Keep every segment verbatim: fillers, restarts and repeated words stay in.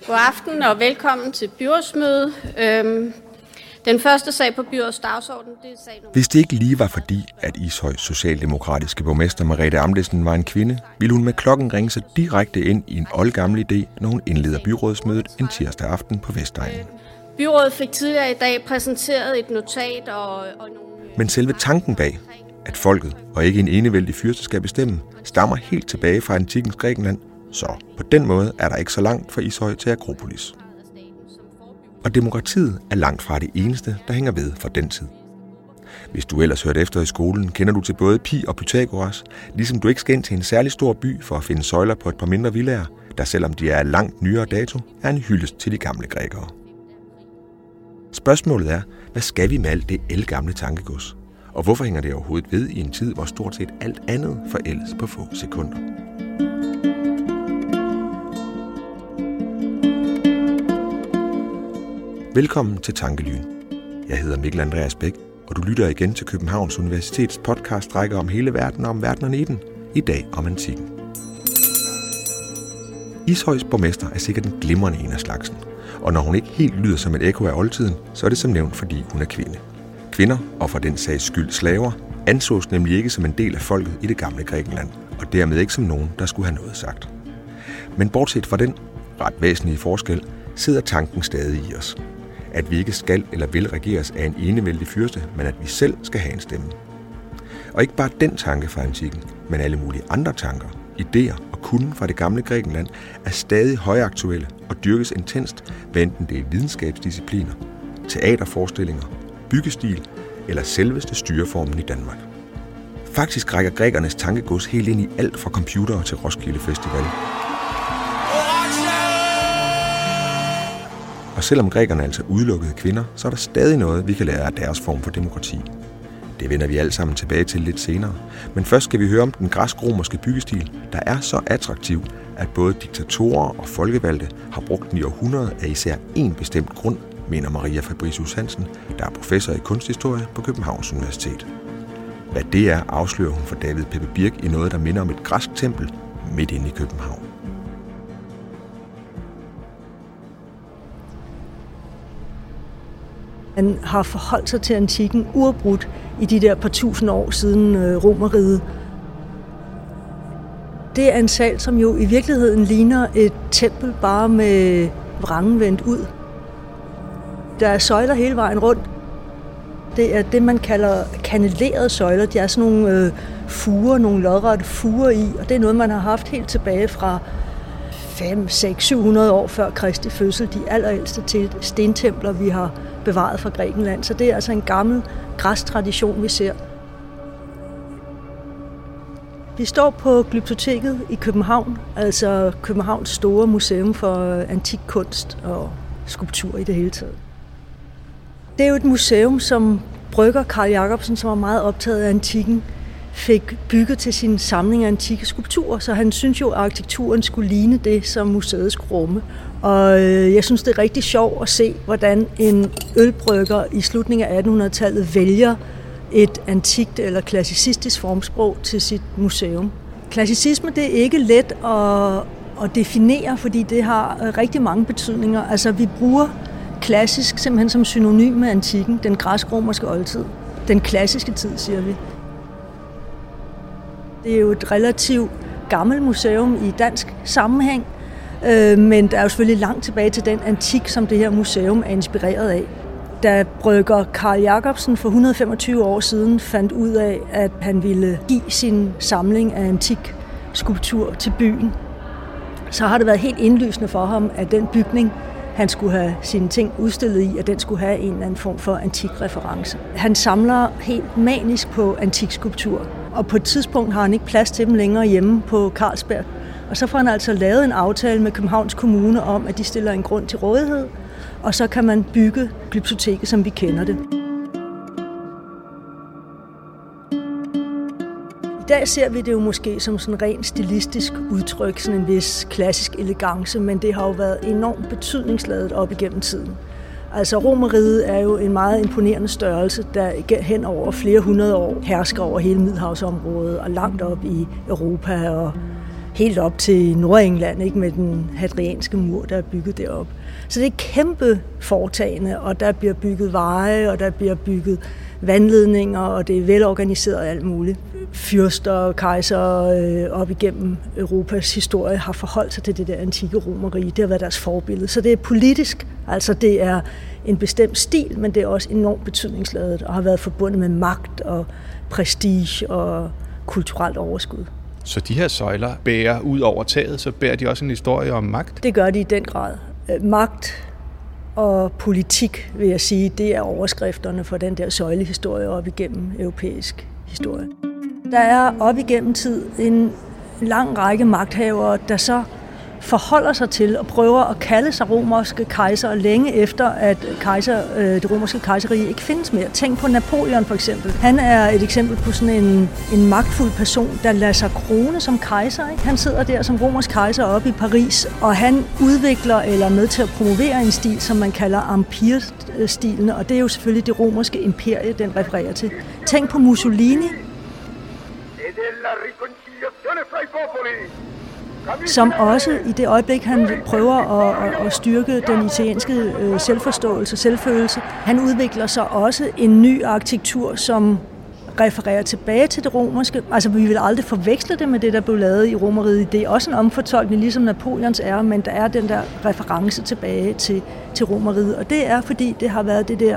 God aften og velkommen til byrådsmødet. Øhm, den første sag på byrådets dagsorden, det er sag nummer... Hvis det ikke lige var fordi, at Ishøjs socialdemokratiske borgmester Merete Amlesen var en kvinde, ville hun med klokken ringe sig direkte ind i en oldgammel idé, når hun indleder byrådsmødet en tirsdag aften på Vestegnen. Byrådet fik tidligere i dag præsenteret et notat og, og nogle... Men selve tanken bag, at folket og ikke en enevældig fyrste skal bestemme, stammer helt tilbage fra antikkens Grækenland, så på den måde er der ikke så langt fra Ishøj til Akropolis. Og demokratiet er langt fra det eneste, der hænger ved fra den tid. Hvis du ellers hørte efter i skolen, kender du til både Pi og Pythagoras, ligesom du ikke skal ind til en særlig stor by for at finde søjler på et par mindre villaer, der selvom de er langt nyere dato, er en hyldest til de gamle grækere. Spørgsmålet er, hvad skal vi med alt det ældgamle tankegods? Og hvorfor hænger det overhovedet ved i en tid, hvor stort set alt andet forældes på få sekunder? Velkommen til Tankelyn. Jeg hedder Mikkel Andreas Bæk, og du lytter igen til Københavns Universitets podcast-række om hele verden og om verdenerne i den, i dag om antikken. Ishøjs borgmester er sikkert en glimrende en af slagsen, og når hun ikke helt lyder som et ekko af oldtiden, så er det som nævnt, fordi hun er kvinde. Kvinder, og for den sags skyld slaver, ansås nemlig ikke som en del af folket i det gamle Grækenland, og dermed ikke som nogen, der skulle have noget sagt. Men bortset fra den ret væsentlige forskel, sidder tanken stadig i os. At vi ikke skal eller vil regeres af en enevældig fyrste, men at vi selv skal have en stemme. Og ikke bare den tanke fra antikken, men alle mulige andre tanker, idéer og kunden fra det gamle Grækenland er stadig højaktuelle og dyrkes intenst, hvad enten det er videnskabsdiscipliner, teaterforestillinger, byggestil eller selveste styreformen i Danmark. Faktisk rækker grækernes tankegods helt ind i alt fra computere til Roskilde Festival. Og selvom grækerne altså udelukkede kvinder, så er der stadig noget, vi kan lære af deres form for demokrati. Det vender vi alle sammen tilbage til lidt senere. Men først skal vi høre om den græsk-romerske byggestil, der er så attraktiv, at både diktatorer og folkevalgte har brugt den i århundreder af især én bestemt grund, mener Maria Fabricius Hansen, der er professor i kunsthistorie på Københavns Universitet. Hvad det er, afslører hun for David Peppe Birk i noget, der minder om et græsk tempel midt inde i København. Han har forholdt sig til antikken uafbrudt i de der par tusind år siden øh, Romerriget. Det er en sal, som jo i virkeligheden ligner et tempel, bare med vrangen vendt ud. Der er søjler hele vejen rundt. Det er det, man kalder kanellerede søjler. De er sådan nogle øh, fuger, nogle lodrette fuger i, og det er noget, man har haft helt tilbage fra fem, seks, syv hundrede år før Kristi fødsel. De allerældste stentempler, vi har bevaret fra Grækenland. Så det er altså en gammel græstradition, vi ser. Vi står på Glyptoteket i København, altså Københavns store museum for antik kunst og skulptur i det hele taget. Det er jo et museum, som brygger Carl Jacobsen, som var meget optaget af antikken, fik bygget til sin samling af antikke skulpturer, så han synes jo, at arkitekturen skulle ligne det, som museet skulle rumme. Og jeg synes, det er rigtig sjovt at se, hvordan en ølbrygger i slutningen af attenhundredetallet vælger et antikt eller klassicistisk formsprog til sit museum. Klassicisme, det er ikke let at, at definere, fordi det har rigtig mange betydninger. Altså, vi bruger klassisk simpelthen som synonym med antikken, den græsk-romerske oldtid. Den klassiske tid, siger vi. Det er jo et relativt gammelt museum i dansk sammenhæng, øh, men der er jo selvfølgelig langt tilbage til den antik, som det her museum er inspireret af. Da brygger Carl Jacobsen for et hundrede og femogtyve år siden fandt ud af, at han ville give sin samling af antik skulptur til byen, så har det været helt indlysende for ham, at den bygning, han skulle have sine ting udstillet i, at den skulle have en eller anden form for antik reference. Han samler helt manisk på antik skulptur, og på et tidspunkt har han ikke plads til dem længere hjemme på Carlsberg. Og så får han altså lavet en aftale med Københavns Kommune om, at de stiller en grund til rådighed, og så kan man bygge Glyptoteket, som vi kender det. I dag ser vi det jo måske som sådan rent stilistisk udtryk, sådan en vis klassisk elegance, men det har jo været enormt betydningsladet op igennem tiden. Altså Romerriget er jo en meget imponerende størrelse, der hen over flere hundrede år hersker over hele Middelhavsområdet og langt op i Europa og helt op til Nordengland, ikke, med den hadrianske mur, der er bygget derop. Så det er kæmpe foretagende, og der bliver bygget veje, og der bliver bygget vandledninger, og det er velorganiseret og alt muligt. Fyrster og kejsere øh, op igennem Europas historie har forholdt sig til det der antikke romerrige. Det har været deres forbillede. Så det er politisk, altså det er en bestemt stil, men det er også enormt betydningsladet og har været forbundet med magt og prestige og kulturelt overskud. Så de her søjler bærer ud over taget, så bærer de også en historie om magt? Det gør de i den grad. Magt og politik, vil jeg sige, det er overskrifterne for den der søjlehistorie op igennem europæisk historie. Der er op igennem tid en lang række magthavere, der så forholder sig til og prøver at kalde sig romerske kejser længe efter, at kejser, øh, det romerske kejserrige ikke findes mere. Tænk på Napoleon for eksempel. Han er et eksempel på sådan en, en magtfuld person, der lader sig krone som kejser. Ikke? Han sidder der som romersk kejser oppe i Paris, og han udvikler eller er med til at promovere en stil, som man kalder empire-stilen, og det er jo selvfølgelig det romerske imperie, den refererer til. Tænk på Mussolini, som også i det øjeblik, han prøver at, at, at styrke den italienske øh, selvforståelse, selvfølelse, han udvikler sig også en ny arkitektur, som refererer tilbage til det romerske. Altså, vi vil aldrig forveksle det med det, der blev lavet i Romerriget. Det er også en omfortolkning, ligesom Napoleons er, men der er den der reference tilbage til, til Romerriget. Og det er, fordi det har været det der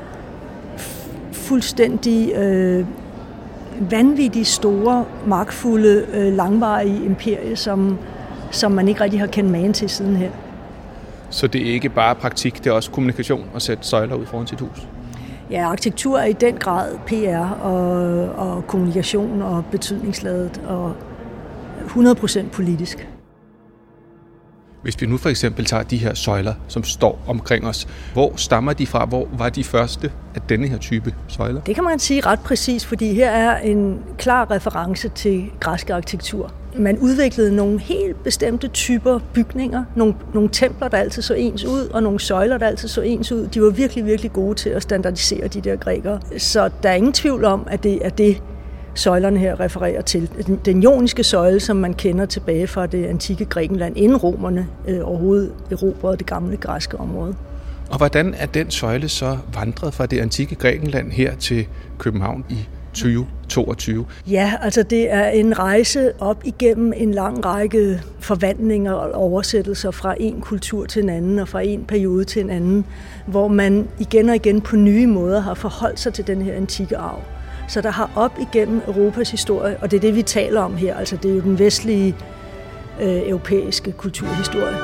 fuldstændig øh, vanvittigt store, magtfulde, øh, langvarige imperie, som, som man ikke rigtig har kendt magen til siden her. Så det er ikke bare praktik, det er også kommunikation at sætte søjler ud foran sit hus? Ja, arkitektur er i den grad P R og, og kommunikation og betydningsladet og hundrede procent politisk. Hvis vi nu for eksempel tager de her søjler, som står omkring os, hvor stammer de fra? Hvor var de første af denne her type søjler? Det kan man sige ret præcis, fordi her er en klar reference til græsk arkitektur. Man udviklede nogle helt bestemte typer bygninger, nogle, nogle templer, der altid så ens ud, og nogle søjler, der altid så ens ud. De var virkelig, virkelig gode til at standardisere de der grækere. Så der er ingen tvivl om, at det er det, søjlerne her refererer til. Den joniske søjle, som man kender tilbage fra det antikke Grækenland, inden romerne øh, overhovedet erobrede det gamle græske område. Og hvordan er den søjle så vandret fra det antikke Grækenland her til København i tyve toogtyve? Ja, altså det er en rejse op igennem en lang række forvandlinger og oversættelser fra en kultur til en anden og fra en periode til en anden, hvor man igen og igen på nye måder har forholdt sig til den her antikke arv. Så der har op igennem Europas historie, og det er det, vi taler om her, altså det er jo den vestlige øh, europæiske kulturhistorie.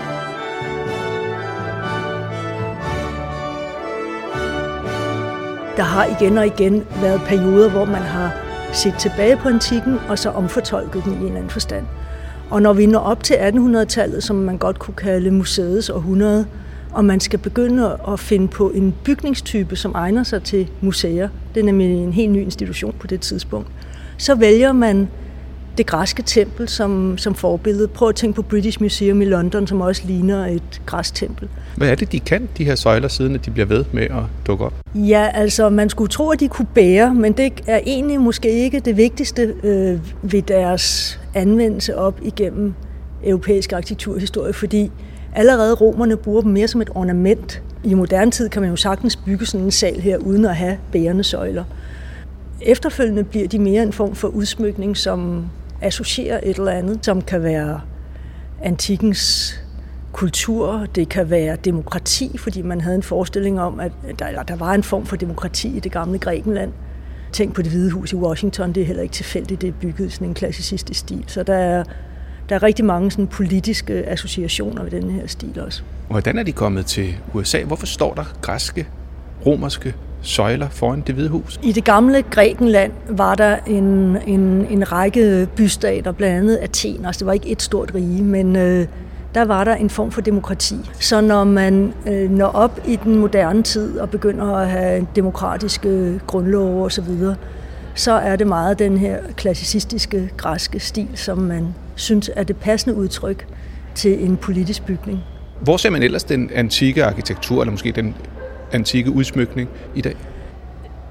Der har igen og igen været perioder, hvor man har set tilbage på antikken, og så omfortolket den i en eller anden forstand. Og når vi når op til attenhundredetallet, som man godt kunne kalde museets århundrede, og man skal begynde at finde på en bygningstype, som egner sig til museer, det er nemlig en helt ny institution på det tidspunkt, så vælger man det græske tempel som, som forbillede. Prøv at tænke på British Museum i London, som også ligner et græsk tempel. Hvad er det, de kan, de her søjler, siden at de bliver ved med at dukke op? Ja, altså man skulle tro, at de kunne bære, men det er egentlig måske ikke det vigtigste øh, ved deres anvendelse op igennem europæisk arkitekturhistorie, fordi allerede romerne bruger dem mere som et ornament. I moderne tid kan man jo sagtens bygge sådan en sal her, uden at have bærende søjler. Efterfølgende bliver de mere en form for udsmykning, som associerer et eller andet, som kan være antikkens kultur, det kan være demokrati, fordi man havde en forestilling om, at der, eller der var en form for demokrati i det gamle Grækenland. Tænk på Det Hvide Hus i Washington, det er heller ikke tilfældigt, det er bygget i sådan en klassicistisk stil. Så der er, der er rigtig mange sådan politiske associationer ved den her stil også. Hvordan er de kommet til U S A? Hvorfor står der græske, romerske søjler foran Det Hvide Hus? I det gamle Grækenland var der en, en, en række bystater, blandt andet Athen. Altså det var ikke et stort rige, men øh, der var der en form for demokrati. Så når man øh, når op i den moderne tid og begynder at have demokratiske grundlove osv., så, så er det meget den her klassicistiske græske stil, som man synes er det passende udtryk til en politisk bygning. Hvor ser man ellers den antikke arkitektur, eller måske den antikke udsmykning i dag?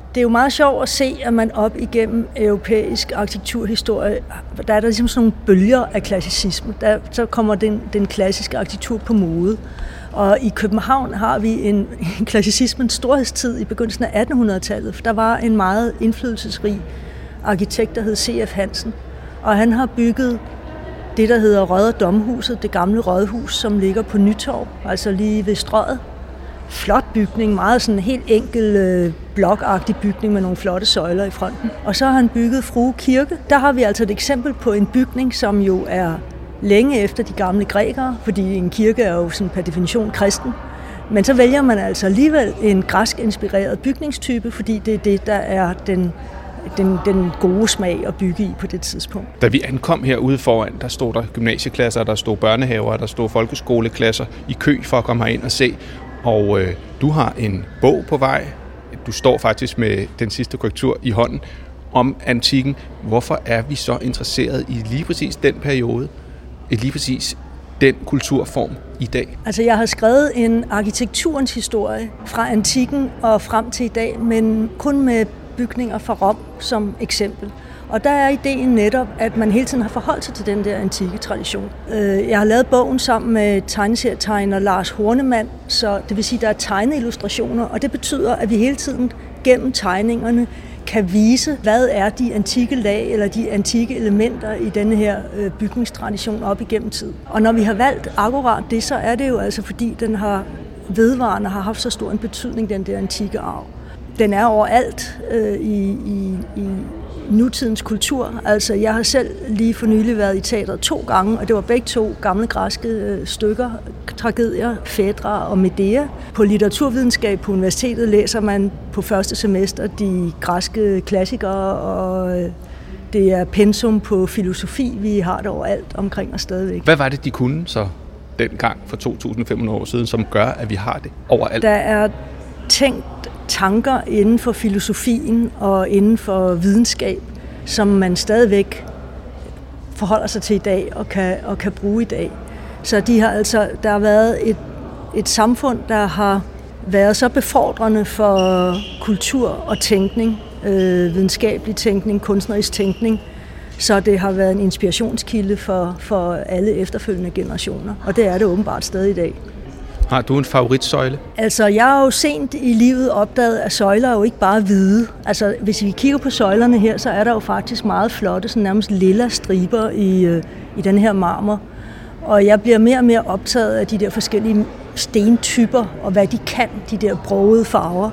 Det er jo meget sjovt at se, at man op igennem europæisk arkitekturhistorie, der er der ligesom sådan nogle bølger af klassicisme. Der, så kommer den, den klassiske arkitektur på mode. Og i København har vi en, en klassicismens storhedstid i begyndelsen af attenhundredetallet, for der var en meget indflydelsesrig arkitekt, der hed C F Hansen. Og han har bygget det, der hedder Rødder Domhuset, det gamle rådhus, som ligger på Nytorv, altså lige ved Strøget. Flot bygning, meget sådan en helt enkel øh, blokagtig bygning med nogle flotte søjler i fronten. Og så har han bygget Frue Kirke. Der har vi altså et eksempel på en bygning, som jo er længe efter de gamle grækere, fordi en kirke er jo sådan per definition kristen. Men så vælger man altså alligevel en græsk-inspireret bygningstype, fordi det er det, der er den, den, den gode smag at bygge i på det tidspunkt. Da vi ankom herude foran, der stod der gymnasieklasser, der stod børnehaver, der stod folkeskoleklasser i kø for at komme herind og se. Og øh, du har en bog på vej. Du står faktisk med den sidste korrektur i hånden om antikken. Hvorfor er vi så interesseret i lige præcis den periode, i lige præcis den kulturform i dag? Altså jeg har skrevet en arkitekturens historie fra antikken og frem til i dag, men kun med bygninger fra Rom som eksempel. Og der er ideen netop, at man hele tiden har forholdt sig til den der antikke tradition. Jeg har lavet bogen sammen med tegneserietegner Lars Hornemann, så det vil sige, at der er tegneillustrationer, og det betyder, at vi hele tiden gennem tegningerne kan vise, hvad er de antikke lag eller de antikke elementer i denne her bygningstradition op igennem tid. Og når vi har valgt akkurat det, så er det jo altså fordi, den har vedvarende har haft så stor en betydning, den der antikke arv. Den er overalt øh, i, i, i nutidens kultur. Altså, jeg har selv lige for nylig været i teatret to gange, og det var begge to gamle græske øh, stykker, tragedier, Fædra og Medea. På litteraturvidenskab på universitetet læser man på første semester de græske klassikere, og øh, det er pensum på filosofi. Vi har det overalt omkring os stadigvæk. Hvad var det, de kunne så dengang for to tusind fem hundrede år siden, som gør, at vi har det overalt? Der er tænkt tanker inden for filosofien og inden for videnskab, som man stadigvæk forholder sig til i dag og kan, og kan bruge i dag. Så de har altså, der har været et, et samfund, der har været så befordrende for kultur og tænkning, øh, videnskabelig tænkning, kunstnerisk tænkning, så det har været en inspirationskilde for, for alle efterfølgende generationer. Og det er det åbenbart stadig i dag. Har du en favoritsøjle? Altså, jeg har jo sent i livet opdaget, at søjler er jo ikke bare hvide. Altså, hvis vi kigger på søjlerne her, så er der jo faktisk meget flotte, sådan nærmest lilla striber i, i den her marmor. Og jeg bliver mere og mere optaget af de der forskellige stentyper, og hvad de kan, de der brogede farver.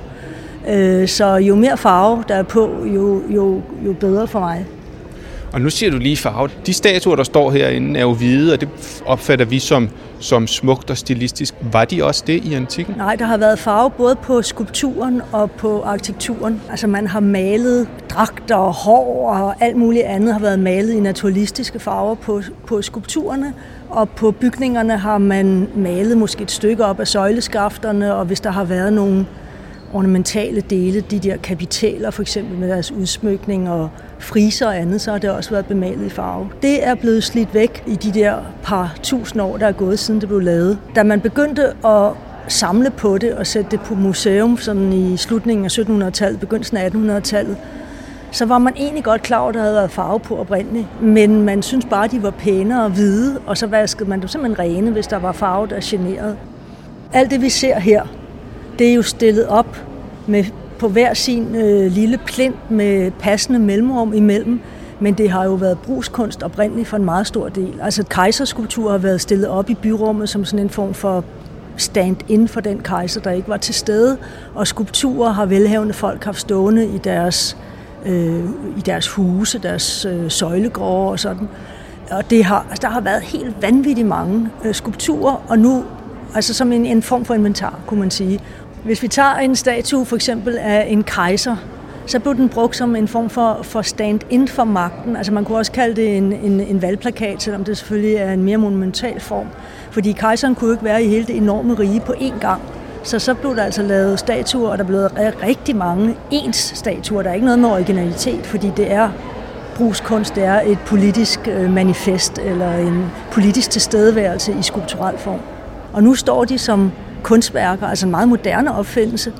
Så jo mere farve der er på, jo, jo, jo bedre for mig. Og nu siger du lige farve. De statuer, der står herinde, er jo hvide, og det opfatter vi som, som smukt og stilistisk. Var de også det i antikken? Nej, der har været farve både på skulpturen og på arkitekturen. Altså man har malet dragter og hår og alt muligt andet har været malet i naturalistiske farver på, på skulpturerne. Og på bygningerne har man malet måske et stykke op af søjleskafterne, og hvis der har været nogle ornamentale dele, de der kapiteler for eksempel med deres udsmykning og friser og andet, så har det også været bemalet i farve. Det er blevet slidt væk i de der par tusind år, der er gået siden det blev lavet. Da man begyndte at samle på det og sætte det på museum sådan i slutningen af syttenhundredetallet, begyndelsen af attenhundredetallet, så var man egentlig godt klar over, at der havde været farve på oprindeligt, men man synes bare, at de var pænere og hvide, og så vaskede man dem simpelthen rene, hvis der var farve, der generede. Alt det, vi ser her, det er jo stillet op med, på hver sin øh, lille plint med passende mellemrum imellem, men det har jo været brugskunst oprindeligt for en meget stor del. Altså kejserskulpturer har været stillet op i byrummet som sådan en form for stand-in for den kejser, der ikke var til stede, og skulpturer har velhavende folk haft stående i deres, øh, i deres huse, deres øh, søjlegårde og sådan. Og det har, altså, der har været helt vanvittigt mange øh, skulpturer, og nu altså som en, en form for inventar, kunne man sige. Hvis vi tager en statue for eksempel af en kejser, så blev den brugt som en form for, for stand-in for magten. Altså man kunne også kalde det en, en, en valgplakat, selvom det selvfølgelig er en mere monumental form. Fordi kejseren kunne ikke være i hele det enorme rige på én gang. Så så blev der altså lavet statuer, og der blev rigtig mange ens statuer. Der er ikke noget med originalitet, fordi det er brugskunst, det er et politisk manifest eller en politisk tilstedeværelse i skulpturel form. Og nu står de som kunstværker, altså en meget moderne opfindelse.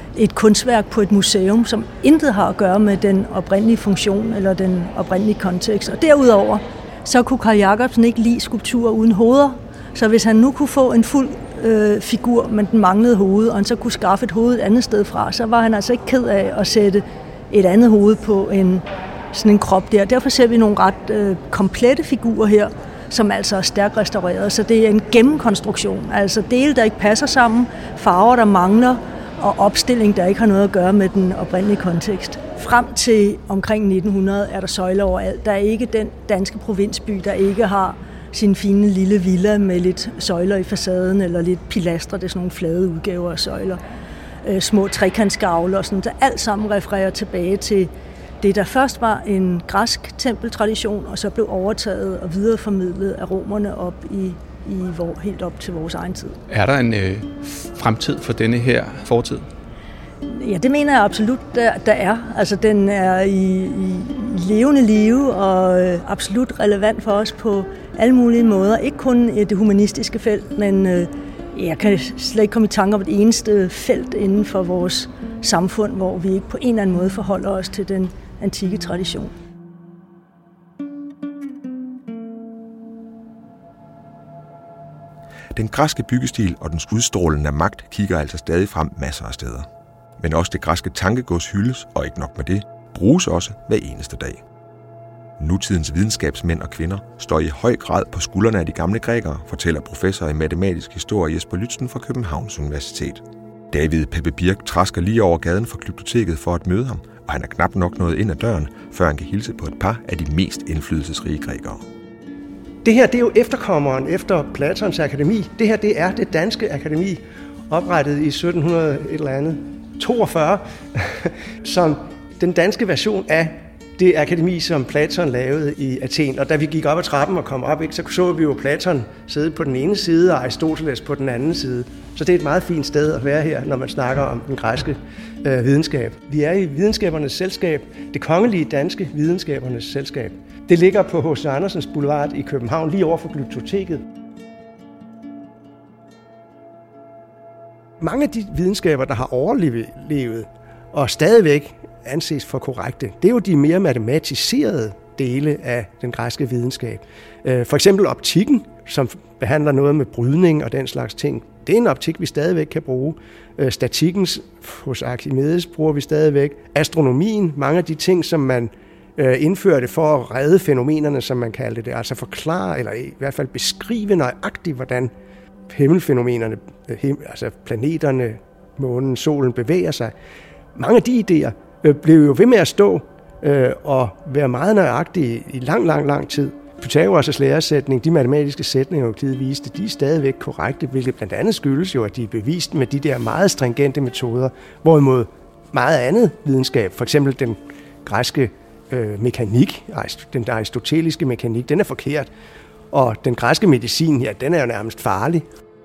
et kunstværk på et museum, som intet har at gøre med den oprindelige funktion eller den oprindelige kontekst. Og derudover, så kunne Carl Jacobsen ikke lide skulpturer uden hoveder. Så hvis han nu kunne få en fuld øh, figur, men den manglede hoved, og han så kunne skaffe et hoved et andet sted fra, så var han altså ikke ked af at sætte et andet hoved på en, sådan en krop der. Derfor ser vi nogle ret øh, komplette figurer her, som altså er stærkt restaureret. Så det er en gennemkonstruktion. Altså dele, der ikke passer sammen, farver, der mangler, og opstilling, der ikke har noget at gøre med den oprindelige kontekst. Frem til omkring nitten hundrede er der søjler overalt. Der er ikke den danske provinsby, der ikke har sin fine lille villa med lidt søjler i facaden, eller lidt pilastre, det er sådan nogle flade udgaver af søjler. Øh, små trekantsgavler og sådan, der alt sammen refererer tilbage til det, der først var en græsk tempeltradition, og så blev overtaget og videreformidlet af romerne op i, i vor, helt op til vores egen tid. Er der en øh, fremtid for denne her fortid? Ja, det mener jeg absolut, der, der er. Altså, den er i, i levende live og øh, absolut relevant for os på alle mulige måder. Ikke kun i det humanistiske felt, men øh, jeg kan slet ikke komme i tanke om et eneste felt inden for vores samfund, hvor vi ikke på en eller anden måde forholder os til den antikke tradition. Den græske byggestil og dens udstrålende magt kigger altså stadig frem masser af steder. Men også det græske tankegods hyldes, og ikke nok med det, bruges også hver eneste dag. Nutidens videnskabsmænd og kvinder står i høj grad på skuldrene af de gamle grækere, fortæller professor i matematisk historie Jesper Lützen fra Københavns Universitet. David Peppe Birk trasker lige over gaden fra Glyptoteket for at møde ham, og han er knap nok nået ind ad døren, før han kan hilse på et par af de mest indflydelsesrige grækere. Det her, det er jo efterkommeren efter Platons akademi. Det her, det er det danske akademi, oprettet i sytten hundrede et eller andet toogfyrre, som den danske version af det akademi, som Platon lavede i Athen. Og da vi gik op ad trappen og kom op, ikke, så så vi jo Platon sidde på den ene side, og Aristoteles på den anden side. Så det er et meget fint sted at være her, når man snakker om den græske øh, videnskab. Vi er i Videnskabernes Selskab, det kongelige danske Videnskabernes Selskab. Det ligger på H C Andersens Boulevard i København, lige over for Glyptoteket. Mange af de videnskaber, der har overlevet og stadigvæk anses for korrekte, det er jo de mere matematiserede dele af den græske videnskab. For eksempel optikken, som behandler noget med brydning og den slags ting. Det er en optik, vi stadigvæk kan bruge. Statikken hos Archimedes bruger vi stadigvæk. Astronomien, mange af de ting, som man indførte for at redde fænomenerne, som man kaldte det, altså forklare eller i hvert fald beskrive nøjagtigt, hvordan himmelfænomenerne, altså planeterne, månen, solen bevæger sig. Mange af de idéer blev jo ved med at stå øh, og være meget nøjagtige i lang, lang, lang tid. Pythagoras' læresætning, de matematiske sætninger, Euklid viste, de er stadigvæk korrekte, hvilket blandt andet skyldes jo, at de er bevist med de der meget stringente metoder, hvorimod meget andet videnskab, for eksempel den græske øh, mekanik, den aristoteliske mekanik, den er forkert, og den græske medicin, ja, den er jo nærmest farlig.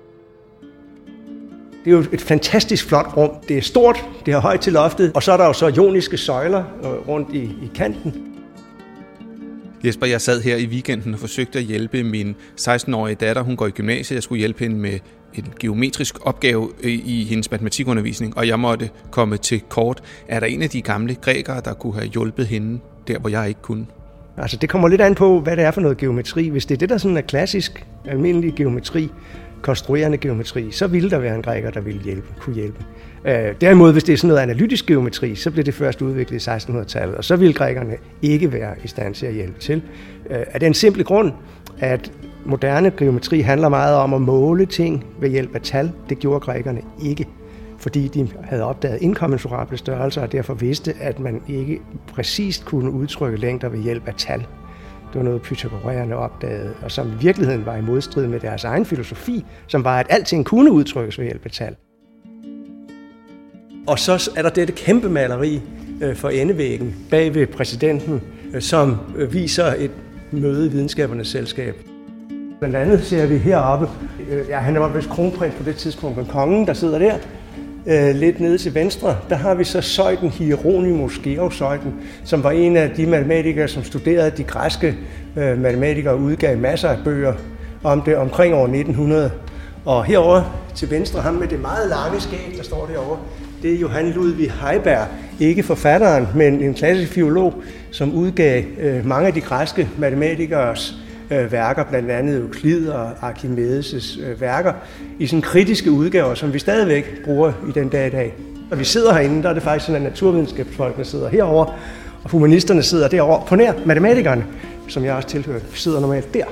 Det er jo et fantastisk flot rum. Det er stort, det er højt til loftet, og så er der jo så ioniske søjler rundt i, i kanten. Jesper, jeg sad her i weekenden og forsøgte at hjælpe min seksten-årige datter. Hun går i gymnasiet. Jeg skulle hjælpe hende med en geometrisk opgave i hendes matematikundervisning, og jeg måtte komme til kort. Er der en af de gamle grækere, der kunne have hjulpet hende der, hvor jeg ikke kunne? Altså, det kommer lidt an på, hvad det er for noget geometri. Hvis det er det, der sådan er klassisk, almindelig geometri, konstruerende geometri, så ville der være en græker, der ville hjælpe, kunne hjælpe. Øh, derimod, hvis det er sådan noget analytisk geometri, så bliver det først udviklet i sekstenhundredetallet, og så ville grækerne ikke være i stand til at hjælpe til. Øh, af den simple grund, at moderne geometri handler meget om at måle ting ved hjælp af tal. Det gjorde grækerne ikke, fordi de havde opdaget inkommensurable størrelser, og derfor vidste, at man ikke præcist kunne udtrykke længder ved hjælp af tal. Det var noget, pythagoræerne opdagede, og som i virkeligheden var i modstrid med deres egen filosofi, som var, at alting kunne udtrykkes ved hjælp af tal. Og så er der dette kæmpe maleri for endevæggen bag ved præsidenten, som viser et møde i Videnskabernes Selskab. Blandt andet ser vi heroppe, ja, han var vist kronprins på det tidspunkt, men kongen, der sidder der, lidt nede til venstre, der har vi så Zeuthen Hieronymus Georg-Zeuthen, som var en af de matematikere, som studerede de græske øh, matematikere og udgav masser af bøger om det omkring år nitten hundrede. Og herover til venstre, ham med det meget lange skæg, der står derovre, det er Johann Ludwig Heiberg, ikke forfatteren, men en klassisk filolog, som udgav øh, mange af de græske matematikers øh, værker, blandt andet Euklid og Archimedes' øh, værker, i sådan kritiske udgaver, som vi stadigvæk bruger i den dag i dag. Når vi sidder herinde, der er det faktisk sådan, at naturvidenskabsfolkene sidder herovre, og humanisterne sidder derovre på nær matematikerne, som jeg også tilhører, sidder normalt der.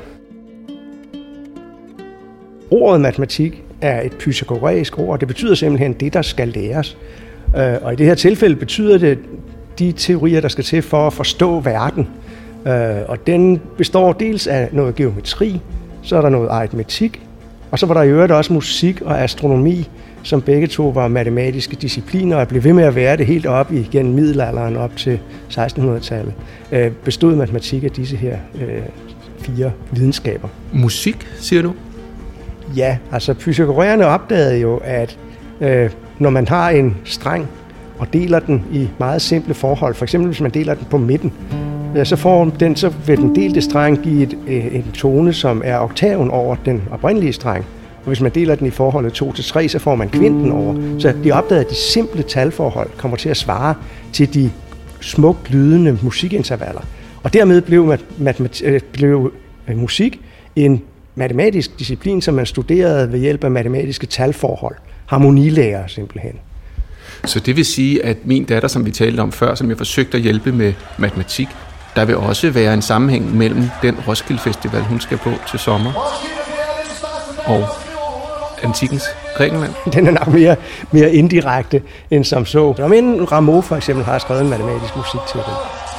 Ordet matematik er et pythagoræisk ord, det betyder simpelthen det, der skal læres. Og i det her tilfælde betyder det de teorier, der skal til for at forstå verden. Og den består dels af noget geometri, så er der noget aritmetik, og så var der i øvrigt også musik og astronomi, som begge to var matematiske discipliner og blev ved med at være det helt op igennem middelalderen op til sekstenhundredetallet. Bestod matematik af disse her øh, fire videnskaber. Musik, siger du? Ja, altså pythagoræerne opdagede jo, at øh, når man har en streng og deler den i meget simple forhold, for eksempel hvis man deler den på midten, ja, så, får den, så vil den delte streng give et, øh, en tone, som er oktaven over den oprindelige streng. Og hvis man deler den i forholdet to til tre, så får man kvinten over. Så de opdagede, at de simple talforhold kommer til at svare til de smukt lydende musikintervaller. Og dermed blev, matematik, blev musik en matematisk disciplin, som man studerede ved hjælp af matematiske talforhold. Harmonilærer simpelthen. Så det vil sige, at min datter, som vi talte om før, som jeg forsøgte at hjælpe med matematik, der vil også være en sammenhæng mellem den Roskilde Festival, hun skal på til sommer, og antikkens Grækenland. Den er nok mere, mere indirekte end som så. Om en Rameau for eksempel har skrevet en matematisk musikteori.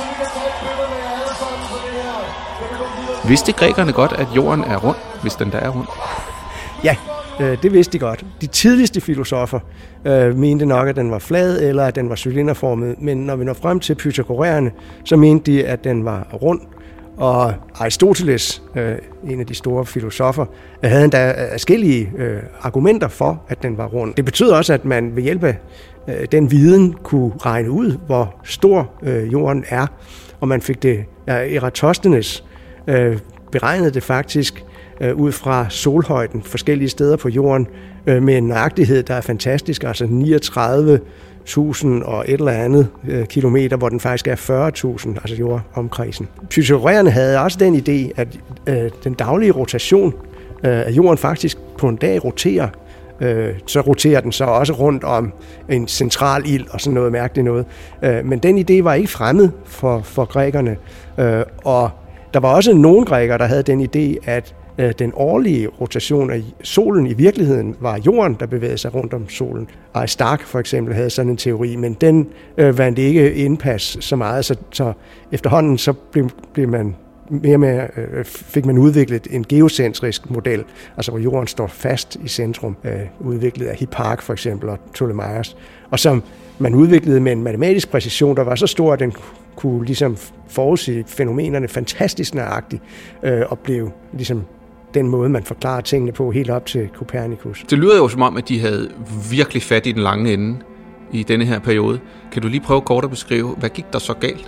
Vidste grækerne godt, at jorden er rund, hvis den der er rund? Ja, øh, det vidste de godt. De tidligste filosofer øh, mente nok, at den var flad eller at den var cylinderformet, men når vi når frem til pythagoræerne, så mente de, at den var rund. Og Aristoteles, øh, en af de store filosofer, havde endda forskellige øh, argumenter for, at den var rund. Det betød også, at man ved hjælp af øh, den viden kunne regne ud, hvor stor øh, jorden er. Og man fik det, ja, Eratosthenes øh, beregnede det faktisk øh, ud fra solhøjden forskellige steder på jorden øh, med en nøjagtighed, der er fantastisk, altså niogtredive tusind og et eller andet øh, kilometer, hvor den faktisk er fyrre tusind, altså jordomkredsen. Pythagoræerne havde også den idé, at øh, den daglige rotation øh, af jorden faktisk på en dag roterer. Øh, så roterer den så også rundt om en central ild og sådan noget mærkeligt noget. Øh, men den idé var ikke fremmed for, for grækerne. Øh, og der var også nogle grækere, der havde den idé, at den årlige rotation af solen i virkeligheden var jorden, der bevægede sig rundt om solen. Aristark for eksempel havde sådan en teori, men den øh, vandt ikke indpas så meget, så, så efterhånden så blev, blev man mere med, øh, fik man udviklet en geocentrisk model, altså hvor jorden står fast i centrum, øh, udviklet af Hipparch for eksempel og Ptolemaios, og som man udviklede med en matematisk præcision, der var så stor, at den kunne ligesom forudsige fænomenerne fantastisk nøjagtigt, øh, og blev ligesom den måde, man forklarer tingene på helt op til Copernicus. Det lyder jo som om, at de havde virkelig fat i den lange ende i denne her periode. Kan du lige prøve kort at beskrive, hvad gik der så galt?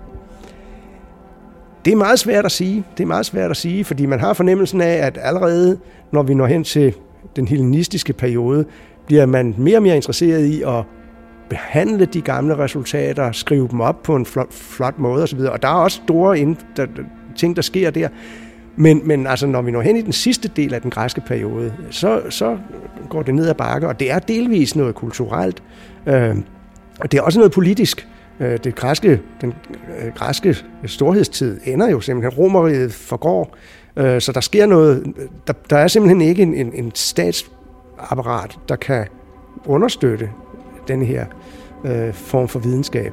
Det er meget svært at sige. Det er meget svært at sige, fordi man har fornemmelsen af, at allerede når vi når hen til den hellenistiske periode, bliver man mere og mere interesseret i at behandle de gamle resultater, skrive dem op på en flot, flot måde osv. Og der er også store ind, der, ting, der sker der. Men, men altså, når vi når hen i den sidste del af den græske periode, så, så går det ned ad bakke, og det er delvis noget kulturelt, øh, og det er også noget politisk. Øh, det græske, den øh, græske storhedstid ender jo simpelthen, Romerriget forgår, øh, så der sker noget, der, der er simpelthen ikke en, en, en statsapparat, der kan understøtte den her øh, form for videnskab.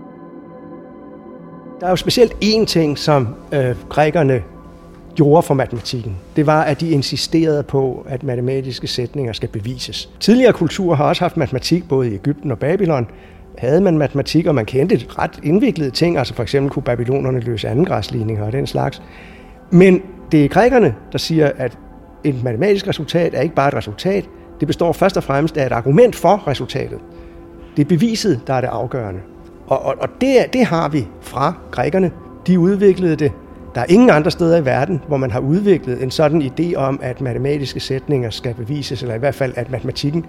Der er jo specielt én ting, som øh, grækerne gjorde for matematikken. Det var, at de insisterede på, at matematiske sætninger skal bevises. Tidligere kulturer har også haft matematik, både i Egypten og Babylon. Havde man matematik, og man kendte ret indviklede ting, altså for eksempel kunne babylonerne løse andengradsligninger og den slags. Men det er grækerne, der siger, at et matematisk resultat er ikke bare et resultat, det består først og fremmest af et argument for resultatet. Det er beviset, der er det afgørende. Og, og, og det, det har vi fra grækerne. De udviklede det. Der er ingen andre steder i verden, hvor man har udviklet en sådan idé om, at matematiske sætninger skal bevises, eller i hvert fald, at matematikken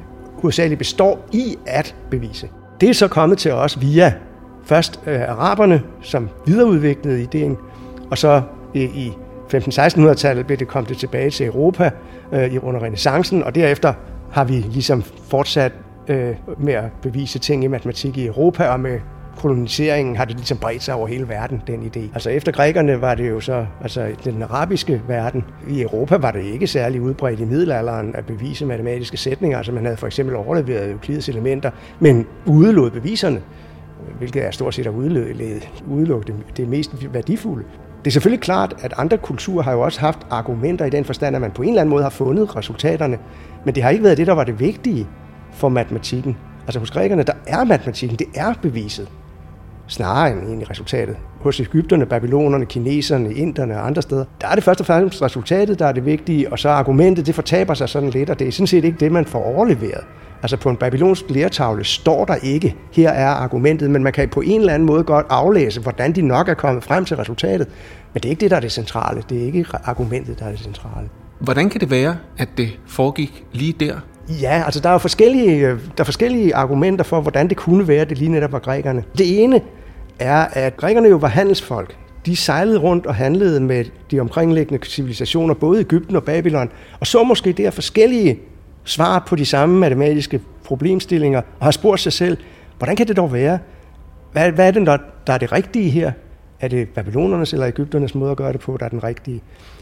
hovedsageligt består i at bevise. Det er så kommet til os via først øh, araberne, som videreudviklede ideen, og så i, i femten-sekstenhundredetallet blev det kommet tilbage til Europa øh, under renæssancen, og derefter har vi ligesom fortsat øh, med at bevise ting i matematik i Europa, og med koloniseringen har det ligesom bredt sig over hele verden, den idé. Altså efter grækerne var det jo så, altså den arabiske verden. I Europa var det ikke særlig udbredt i middelalderen at bevise matematiske sætninger. Altså man havde for eksempel overleveret Euklides elementer, men udelod beviserne, hvilket er stort set at udelukke det, det mest værdifulde. Det er selvfølgelig klart, at andre kulturer har jo også haft argumenter i den forstand, at man på en eller anden måde har fundet resultaterne, men det har ikke været det, der var det vigtige for matematikken. Altså hos grækerne, der er matematikken, det er beviset, snarere end egentlig resultatet. Hos egypterne, babylonerne, kineserne, inderne og andre steder, der er det først og fremmest resultatet, der er det vigtige, og så argumentet, det fortaber sig sådan lidt, og det er sådan set ikke det, man får overleveret. Altså på en babylonsk lertavle står der ikke, her er argumentet, men man kan på en eller anden måde godt aflæse, hvordan de nok er kommet frem til resultatet. Men det er ikke det, der er det centrale. Det er ikke argumentet, der er det centrale. Hvordan kan det være, at det foregik lige der? Ja, altså der er jo forskellige, der er forskellige argumenter for, hvordan det kunne være, at det lige netop var grækerne. Det ene er, at grækerne jo var handelsfolk. De sejlede rundt og handlede med de omkringliggende civilisationer, både Egypten og Babylon, og så måske der forskellige svar på de samme matematiske problemstillinger, og har spurgt sig selv, hvordan kan det dog være? Hvad, hvad er det, der, der er det rigtige her? Er det babylonernes eller egypternes måde at gøre det på, der er den rigtige?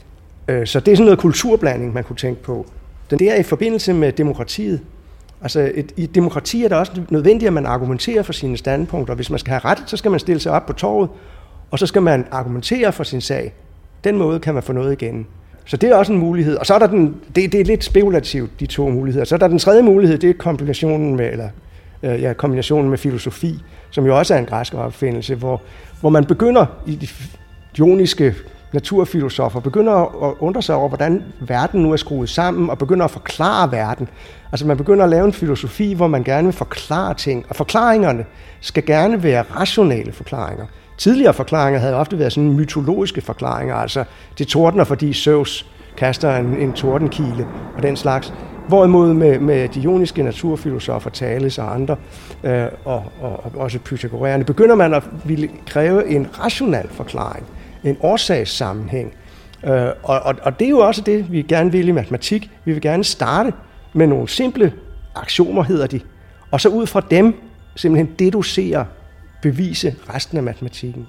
Så det er sådan noget kulturblanding, man kunne tænke på. Det er i forbindelse med demokratiet. Altså et, i et demokrati er det også nødvendigt, at man argumenterer for sine standpunkter. Hvis man skal have ret, så skal man stille sig op på torvet, og så skal man argumentere for sin sag. Den måde kan man få noget igen. Så det er også en mulighed. Og så er der den, det, det er lidt spekulativt, de to muligheder. Så er der den tredje mulighed, det er kombinationen med, eller, øh, ja, kombinationen med filosofi, som jo også er en græsk opfindelse, hvor, hvor man begynder i de joniske naturfilosofer begynder at undre sig over, hvordan verden nu er skruet sammen, og begynder at forklare verden. Altså man begynder at lave en filosofi, hvor man gerne vil forklare ting, og forklaringerne skal gerne være rationelle forklaringer. Tidligere forklaringer havde ofte været sådan mytologiske forklaringer, altså det tordner, fordi Zeus kaster en, en tordenkile og den slags. Hvorimod med, med de joniske naturfilosofer, Thales og andre, øh, og, og, og også pythagoræerne, begynder man at ville kræve en rationel forklaring, en årsagssammenhæng. Øh, og, og, og det er jo også det, vi gerne vil i matematik. Vi vil gerne starte med nogle simple aksiomer, hedder de, og så ud fra dem simpelthen deducere, bevise resten af matematikken.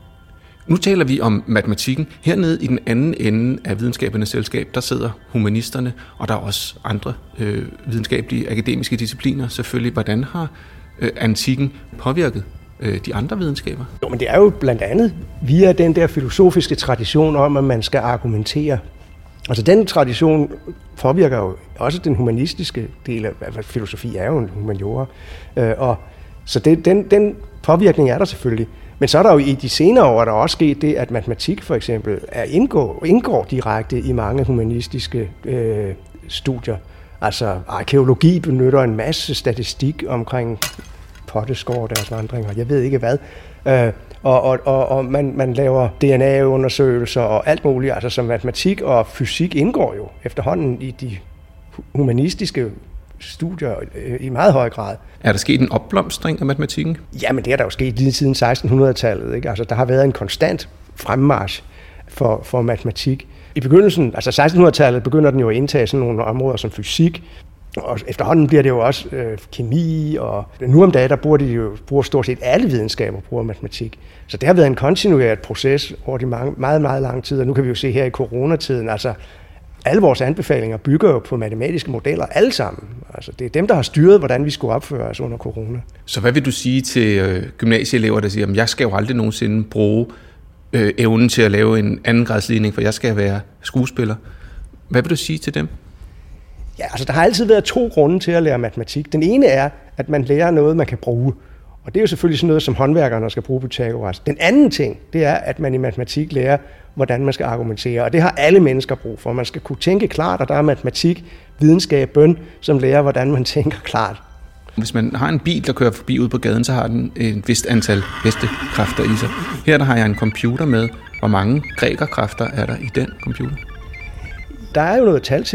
Nu taler vi om matematikken. Hernede i den anden ende af videnskabernes selskab, der sidder humanisterne, og der er også andre øh, videnskabelige akademiske discipliner selvfølgelig. Hvordan har øh, antikken påvirket øh, de andre videnskaber? Jo, men det er jo blandt andet via den der filosofiske tradition om, at man skal argumentere. Altså den tradition påvirker jo også den humanistiske del af, altså filosofi er jo en humaniora, øh, og så det, den, den påvirkning er der selvfølgelig. Men så er der jo i de senere år, der er også sket det, at matematik for eksempel er indgår, indgår direkte i mange humanistiske øh, studier. Altså arkæologi benytter en masse statistik omkring potteskår og deres vandringer, jeg ved ikke hvad. Øh, og og, og, og man, man laver D N A-undersøgelser og alt muligt. Altså som matematik og fysik indgår jo efterhånden i de humanistiske studier i meget høj grad. Er der sket en opblomstring af matematikken? Ja, men det er der jo sket lige siden sekstenhundredetallet. Ikke? Altså, der har været en konstant fremmarch for, for matematik. I begyndelsen, altså sekstenhundredetallet, begynder den jo at indtage sådan nogle områder som fysik, og efterhånden bliver det jo også øh, kemi, og nu om dagen, der bruger de jo bruger stort set alle videnskaber bruger matematik. Så det har været en kontinueret proces over de mange, meget, meget lang tid, og nu kan vi jo se her i coronatiden, altså alle vores anbefalinger bygger jo på matematiske modeller, alle sammen. Altså, det er dem, der har styret, hvordan vi skulle opføre os under corona. Så hvad vil du sige til øh, gymnasieelever, der siger, at jeg skal jo aldrig nogensinde bruge øh, evnen til at lave en anden gradsligning, for jeg skal være skuespiller. Hvad vil du sige til dem? Ja, altså der har altid været to grunde til at lære matematik. Den ene er, at man lærer noget, man kan bruge. Og det er jo selvfølgelig sådan noget, som håndværkerne skal bruge Pythagoras. Den anden ting, det er, at man i matematik lærer, hvordan man skal argumentere. Og det har alle mennesker brug for. Man skal kunne tænke klart, og der er matematik, videnskab, bøn, som lærer, hvordan man tænker klart. Hvis man har en bil, der kører forbi ude på gaden, så har den et vist antal hestekræfter i sig. Her der har jeg en computer med. Hvor mange grækerkræfter er der i den computer? Der er jo noget talteori.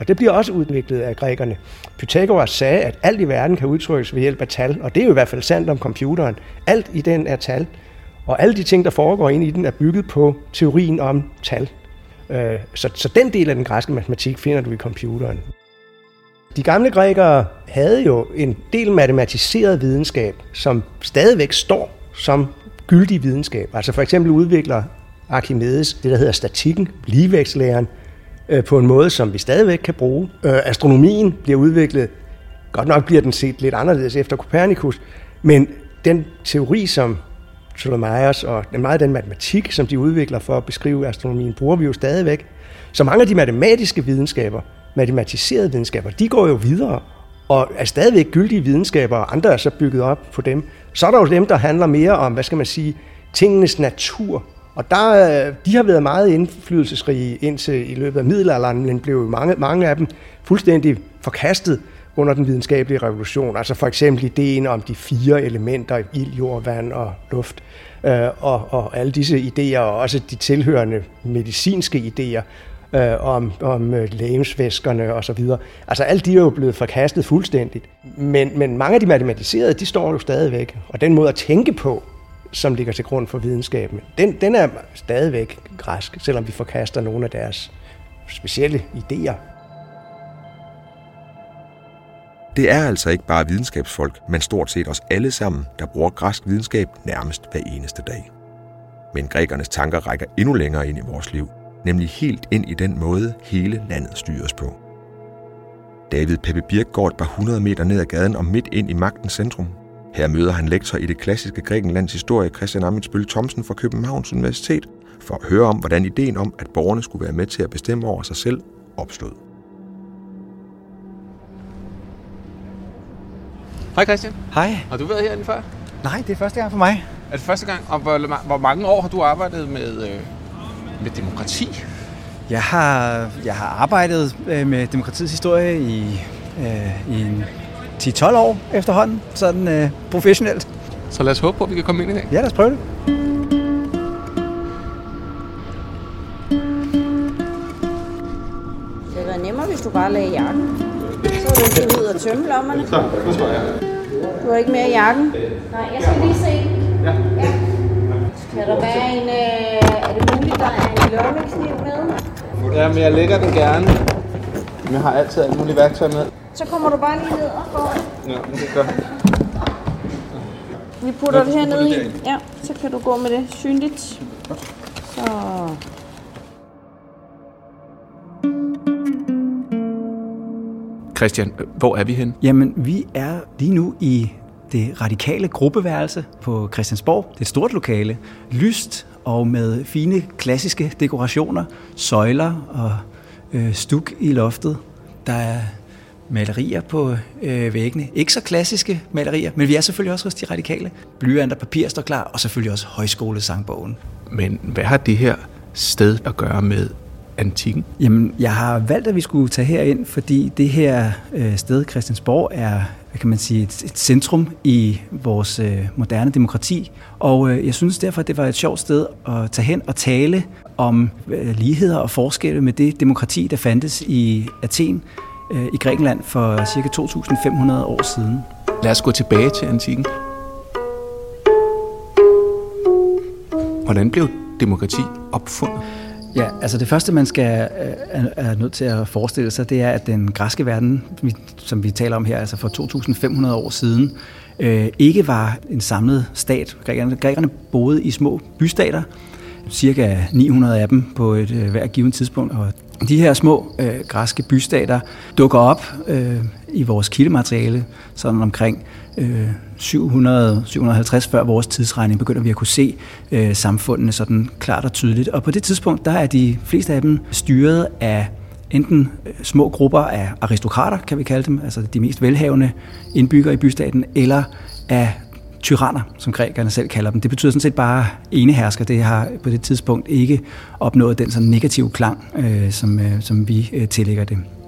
Og det bliver også udviklet af grækerne. Pythagoras sagde, at alt i verden kan udtrykkes ved hjælp af tal, og det er jo i hvert fald sandt om computeren. Alt i den er tal, og alle de ting, der foregår inde i den, er bygget på teorien om tal. Så, så den del af den græske matematik finder du i computeren. De gamle grækere havde jo en del matematiseret videnskab, som stadigvæk står som gyldig videnskab. Altså for eksempel udvikler Archimedes det, der hedder statikken, ligevægtslæren, på en måde, som vi stadigvæk kan bruge. Astronomien bliver udviklet, godt nok bliver den set lidt anderledes efter Copernicus, men den teori, som Ptolemaios og meget af den matematik, som de udvikler for at beskrive astronomien, bruger vi jo stadigvæk. Så mange af de matematiske videnskaber, matematiserede videnskaber, de går jo videre og er stadigvæk gyldige videnskaber, og andre er så bygget op på dem. Så er der jo dem, der handler mere om, hvad skal man sige, tingenes natur. Og der, de har været meget indflydelsesrige indtil i løbet af middelalderen, men blev mange, mange af dem fuldstændig forkastet under den videnskabelige revolution. Altså for eksempel ideen om de fire elementer, ild, jord, vand og luft, øh, og, og alle disse idéer, og også de tilhørende medicinske idéer øh, om, om legemsvæskerne osv. Altså alt de er jo blevet forkastet fuldstændigt. Men, men mange af de matematiserede, de står jo stadigvæk. Og den måde at tænke på, som ligger til grund for videnskaben, den, den er stadigvæk græsk, selvom vi forkaster nogle af deres specielle idéer. Det er altså ikke bare videnskabsfolk, men stort set os alle sammen, der bruger græsk videnskab nærmest hver eneste dag. Men grækernes tanker rækker endnu længere ind i vores liv, nemlig helt ind i den måde, hele landet styres på. David Peppe Birk går et par hundrede meter ned ad gaden og midt ind i magtens centrum. Her møder han lektor i det klassiske Grækenlands historie, Christian Amitsbøl Thomsen fra Københavns Universitet, for at høre om, hvordan ideen om, at borgerne skulle være med til at bestemme over sig selv, opstod. Hej Christian. Hej. Har du været herinde før? Nej, det er første gang for mig. Er det første gang? Og hvor, hvor mange år har du arbejdet med, øh, med demokrati? Jeg har, jeg har arbejdet øh, med demokratiets historie i, øh, i ti til tolv år efterhånden, sådan øh, professionelt. Så lad os håbe på, at vi kan komme ind i dag. Ja, lad os prøve det. Det havde været nemmere, hvis du bare lagde jakken. Så var du ikke ud og tømme lommerne. Så, nu står jeg. Du har ikke mere i jakken? Nej, jeg skal lige se. Ja. Ja. Kan der være en... Øh, er det muligt, der er en lommekniv med? Ja, men jeg lægger den gerne. Men jeg har altid alt muligt værktøj med. Så kommer du bare lige ned og får det. Ja, det gør. Vi putter det her ned i. Ja, så kan du gå med det synligt. Så... Christian, hvor er vi hen? Jamen, vi er lige nu i det radikale gruppeværelse på Christiansborg. Det er et stort lokale, lyst og med fine klassiske dekorationer, søjler og øh, stuk i loftet. Der er malerier på øh, væggene. Ikke så klassiske malerier, men vi er selvfølgelig også hos de radikale. Blyant og papir står klar, og selvfølgelig også højskolesangbogen. Men hvad har det her sted at gøre med antikken? Jamen, jeg har valgt, at vi skulle tage herind, fordi det her øh, sted, Christiansborg, er, hvad kan man sige, et, et centrum i vores øh, moderne demokrati. Og øh, jeg synes derfor, at det var et sjovt sted at tage hen og tale om øh, ligheder og forskelle med det demokrati, der fandtes i Athen øh, i Grækenland for cirka to tusind fem hundrede år siden. Lad os gå tilbage til antikken. Hvordan blev demokrati opfundet? Ja, altså det første, man skal er, er nødt til at forestille sig, det er, at den græske verden, som vi taler om her, altså for to tusind fem hundrede år siden, øh, ikke var en samlet stat. Grækerne, grækerne boede i små bystater, cirka ni hundrede af dem på et øh, hver givet tidspunkt, og de her små øh, græske bystater dukker op øh, i vores kildemateriale, sådan omkring øh, syv hundrede til syv hundrede og halvtreds før vores tidsregning, begynder vi at kunne se øh, samfundene sådan klart og tydeligt. Og på det tidspunkt, der er de fleste af dem styret af enten små grupper af aristokrater, kan vi kalde dem, altså de mest velhavende indbyggere i bystaten, eller af tyranner, som grækerne selv kalder dem. Det betyder sådan set bare enehersker. Det har på det tidspunkt ikke opnået den sådan negative klang, øh, som, øh, som vi øh, tillægger det.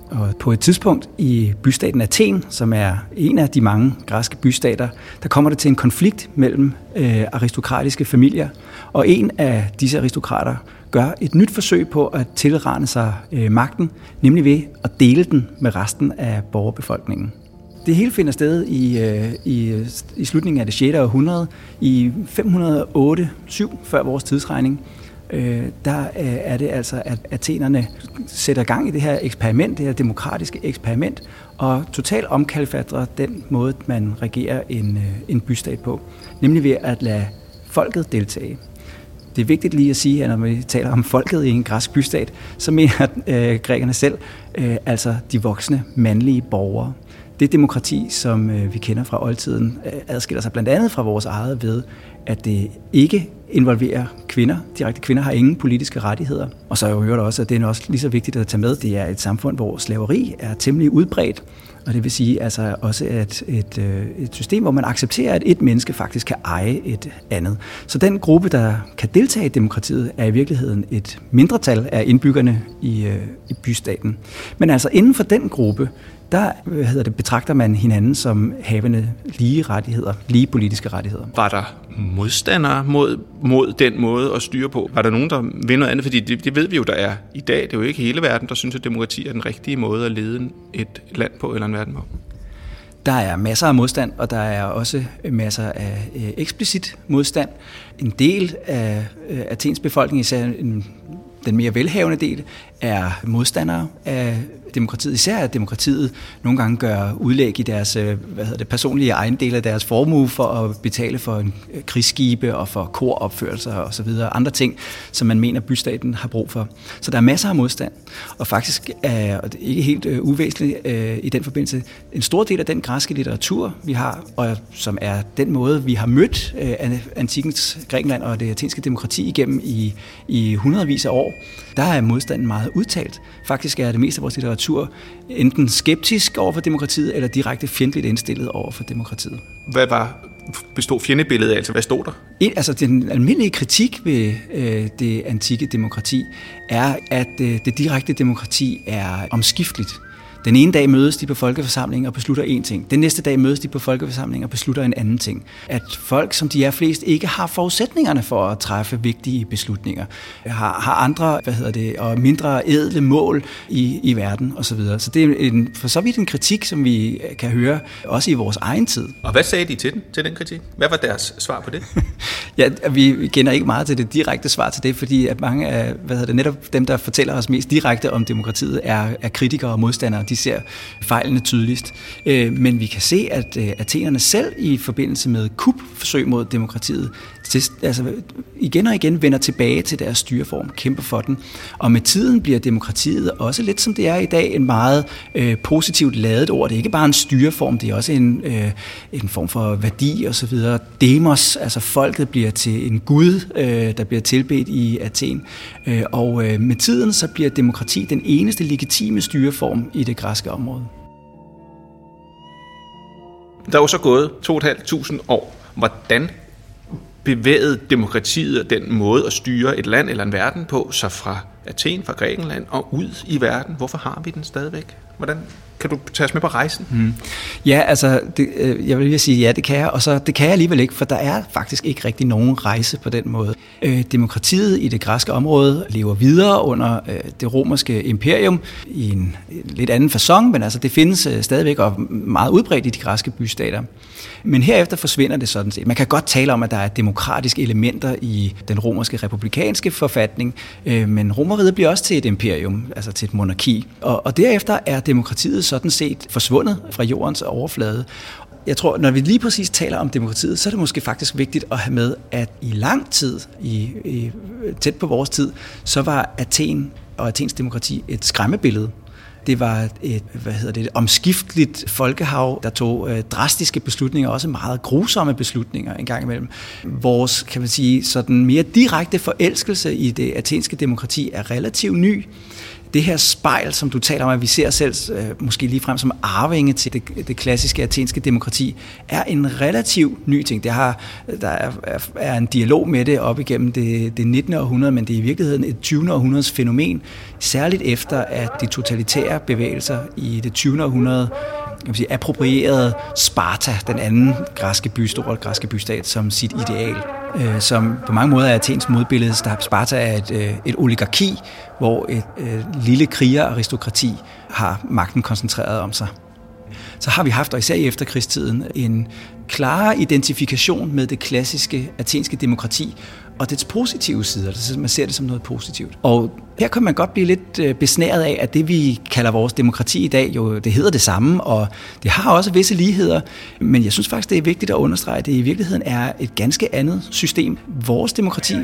Og på et tidspunkt i bystaten Athen, som er en af de mange græske bystater, der kommer det til en konflikt mellem øh, aristokratiske familier, og en af disse aristokrater gør et nyt forsøg på at tilrane sig øh, magten, nemlig ved at dele den med resten af borgerbefolkningen. Det hele finder sted i, øh, i, i slutningen af det sjette århundrede, i fem hundrede og otte syv før vores tidsregning. Øh, der øh, er det altså, at athenerne sætter gang i det her eksperiment, det her demokratiske eksperiment, og totalt omkalfatrer den måde, man regerer en, øh, en bystat på, nemlig ved at lade folket deltage. Det er vigtigt lige at sige, at når vi taler om folket i en græsk bystat, så mener øh, grækerne selv øh, altså de voksne mandlige borgere. Det demokrati, som øh, vi kender fra oldtiden, øh, adskiller sig blandt andet fra vores eget ved, at det ikke involverer kvinder. Direkte kvinder har ingen politiske rettigheder. Og så er jo hørt også, at det er også lige så vigtigt at tage med, det er et samfund, hvor slaveri er temmelig udbredt. Og det vil sige altså også et, et, et system, hvor man accepterer, at et menneske faktisk kan eje et andet. Så den gruppe, der kan deltage i demokratiet, er i virkeligheden et mindretal af indbyggerne i, i bystaten. Men altså inden for den gruppe, der hedder det, betragter man hinanden som havende lige rettigheder, lige politiske rettigheder. Var der modstandere mod, mod den måde at styre på? Var der nogen, der vil noget andet? Fordi det, det ved vi jo, der er i dag. Det er jo ikke hele verden, der synes, at demokrati er den rigtige måde at lede et land på eller en verden på. Der er masser af modstand, og der er også masser af øh, eksplicit modstand. En del af øh, Athens befolkning, især en, den mere velhavende del, er modstandere af demokratiet. Især at demokratiet nogle gange gør udlæg i deres hvad hedder det, personlige ejendele af deres formue for at betale for en krigsskibe og for koropførelser og så videre. Andre ting, som man mener, bystaten har brug for. Så der er masser af modstand. Og faktisk er, og det er ikke helt øh, uvæsentligt øh, i den forbindelse, en stor del af den græske litteratur, vi har, og som er den måde, vi har mødt øh, antikens Grækenland og det athenske demokrati igennem i, i hundredvis af år, der er modstanden meget udtalt. Faktisk er det meste af vores litteratur enten skeptisk over for demokratiet, eller direkte fjendtligt indstillet over for demokratiet. Hvad var bestod fjendebilledet af? Altså, hvad stod der? Et, altså, den almindelige kritik ved øh, det antikke demokrati er, at øh, det direkte demokrati er omskifteligt. Den ene dag mødes de på folkeforsamling og beslutter en ting. Den næste dag mødes de på folkeforsamling og beslutter en anden ting. At folk, som de er flest, ikke har forudsætningerne for at træffe vigtige beslutninger. Har, har andre, hvad hedder det, og mindre ædle mål i, i verden osv. Så, så det er en, for så vidt en kritik, som vi kan høre også i vores egen tid. Og hvad sagde de til den, til den kritik? Hvad var deres svar på det? Ja, vi kender ikke meget til det direkte svar til det, fordi at mange af, hvad hedder det, netop dem, der fortæller os mest direkte om demokratiet, er, er kritikere og modstandere. De ser fejlene tydeligst. Men vi kan se, at athenerne selv i forbindelse med kupforsøg mod demokratiet altså igen og igen vender tilbage til deres styreform, kæmper for den. Og med tiden bliver demokratiet også lidt som det er i dag, en meget øh, positivt ladet ord. Det er ikke bare en styreform, det er også en, øh, en form for værdi og så videre. Demos, altså folket, bliver til en gud, øh, der bliver tilbedt i Athen. Øh, og øh, med tiden så bliver demokrati den eneste legitime styreform i det græske område. Der er jo så gået to og et halvt tusind år. Hvordan bevægede demokratiet og den måde at styre et land eller en verden på sig fra Athen, fra Grækenland og ud i verden? Hvorfor har vi den stadigvæk? Hvordan kan du tage os med på rejsen? Mm. Ja, altså, det, øh, jeg vil lige sige, ja, det kan jeg, og så det kan jeg alligevel ikke, for der er faktisk ikke rigtig nogen rejse på den måde. Øh, demokratiet i det græske område lever videre under øh, det romerske imperium i en, en lidt anden facon, men altså det findes øh, stadigvæk og meget udbredt i de græske bystater. Men herefter forsvinder det sådan set. Man kan godt tale om, at der er demokratiske elementer i den romerske republikanske forfatning, øh, men Romeriet bliver også til et imperium, altså til et monarki. Og, og derefter er demokratiet sådan set forsvundet fra jordens overflade. Jeg tror, når vi lige præcis taler om demokratiet, så er det måske faktisk vigtigt at have med, at i lang tid, i, i, tæt på vores tid, så var Athen og Athens demokrati et skræmmebillede. Det var et, hvad hedder det, et omskifteligt folkehav, der tog øh, drastiske beslutninger, også meget grusomme beslutninger en gang imellem. Vores, kan man sige, sådan mere direkte forelskelse i det athenske demokrati er relativt ny. Det her spejl, som du taler om, at vi ser os selv øh, måske ligefrem som arvinge til det, det klassiske athenske demokrati, er en relativt ny ting. Det har, der er, er en dialog med det op igennem det, det nittende århundrede, men det er i virkeligheden et tyvende århundredes fænomen, særligt efter at de totalitære bevægelser i det tyvende århundrede jeg vil sige, approprierede Sparta, den anden græske by, store græske bystat, som sit ideal. Øh, som på mange måder er Athens modbillede. Sparta er et, øh, et oligarki, hvor et øh, lille krigeraristokrati har magten koncentreret om sig. Så har vi haft, og især i efterkrigstiden, en klarere identifikation med det klassiske athenske demokrati og dets positive sider. Altså man ser det som noget positivt. Og her kan man godt blive lidt besnæret af, at det vi kalder vores demokrati i dag, jo det hedder det samme, og det har også visse ligheder. Men jeg synes faktisk, det er vigtigt at understrege, at det i virkeligheden er et ganske andet system. Vores demokrati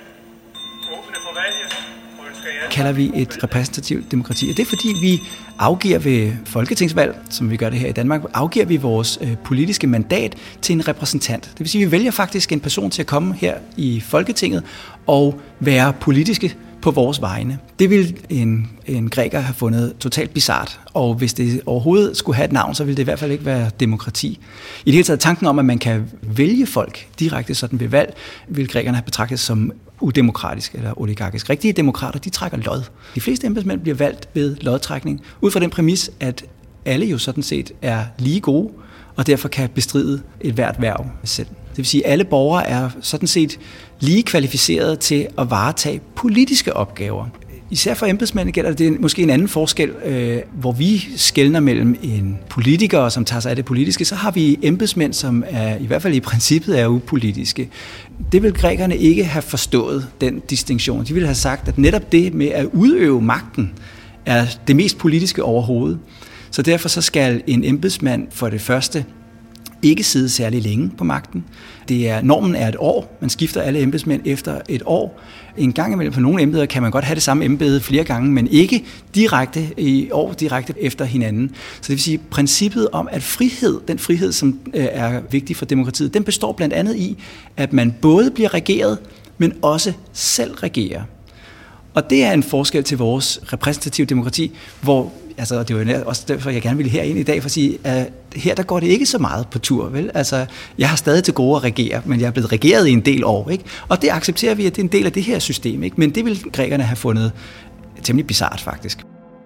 kalder vi et repræsentativt demokrati. Og det er fordi, vi afgiver ved folketingsvalg, som vi gør det her i Danmark, afgiver vi vores øh, politiske mandat til en repræsentant. Det vil sige, at vi vælger faktisk en person til at komme her i Folketinget og være politiske på vores vegne. Det ville en, en græker have fundet totalt bizart, og hvis det overhovedet skulle have et navn, så ville det i hvert fald ikke være demokrati. I det hele taget tanken om, at man kan vælge folk direkte sådan ved valg, vil grækerne have betragtet som udemokratisk eller oligarkisk. Rigtige demokrater, de trækker lod. De fleste embedsmænd bliver valgt ved lodtrækning, ud fra den præmis, at alle jo sådan set er lige gode, og derfor kan bestride et hvert hverv selv. Det vil sige, at alle borgere er sådan set lige kvalificerede til at varetage politiske opgaver. Især for embedsmændene gælder det måske en anden forskel, øh, hvor vi skelner mellem en politiker, som tager sig af det politiske, så har vi embedsmænd, som er, i hvert fald i princippet er upolitiske. Det vil grækerne ikke have forstået, den distinktion. De ville have sagt, at netop det med at udøve magten er det mest politiske overhovedet. Så derfor så skal en embedsmand for det første ikke sidde særlig længe på magten. Det er, normen er et år. Man skifter alle embedsmænd efter et år. En gang imellem på nogle embeder kan man godt have det samme embede flere gange, men ikke direkte i år direkte efter hinanden. Så det vil sige, princippet om, at frihed, den frihed, som er vigtig for demokratiet, den består blandt andet i, at man både bliver regeret, men også selv regerer. Og det er en forskel til vores repræsentative demokrati, hvor altså, det er jo også derfor, jeg gerne vil herind i dag, for at sige, at her der går det ikke så meget på tur, vel? Altså, jeg har stadig til gode at regere, men jeg er blevet regeret i en del år, ikke? Og det accepterer vi, at det er en del af det her system, ikke? Men det vil grækerne have fundet temmelig bizart, faktisk.